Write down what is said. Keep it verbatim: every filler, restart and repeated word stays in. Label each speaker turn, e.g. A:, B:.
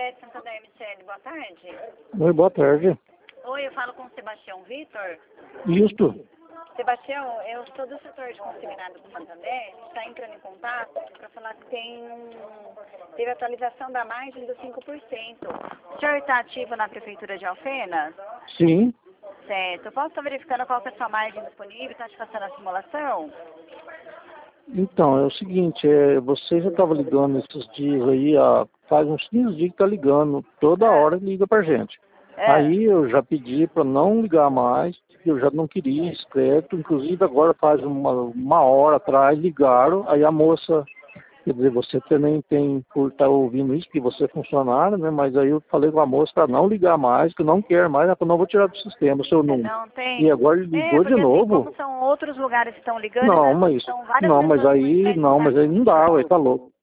A: é Santander M C L, boa tarde.
B: Oi, boa tarde.
A: Oi, eu falo com o Sebastião Vitor.
B: Isto.
A: Sebastião, eu sou do setor de consignado do Santander, está entrando em contato para falar que tem um, teve atualização da margem dos cinco por cento. O senhor está ativo na Prefeitura de Alfenas?
B: Sim.
A: Certo. Eu posso estar verificando qual que é a sua margem disponível? Está te passando a simulação?
B: Então, é o seguinte, é, você já estava ligando esses dias aí, há, faz uns quinze dias que está ligando, toda hora liga pra gente.
A: É.
B: Aí eu já pedi para não ligar mais, eu já não queria esse crédito, inclusive agora faz uma, uma hora atrás ligaram, aí a moça, quer dizer, você também tem, por estar ouvindo isso, que você é funcionário, né, mas aí eu falei com a moça para não ligar mais, que eu não quero mais, ela falou, não, vou tirar do sistema o seu número.
A: Não tem.
B: E agora ele
A: É,
B: ligou
A: porque
B: de novo.
A: assim, como são outros lugares que estão ligando,
B: Não,
A: né,
B: mas,
A: são várias
B: não, mas
A: pessoas que
B: aí,
A: conseguem
B: não, mas aí não dá, ué, tá louco.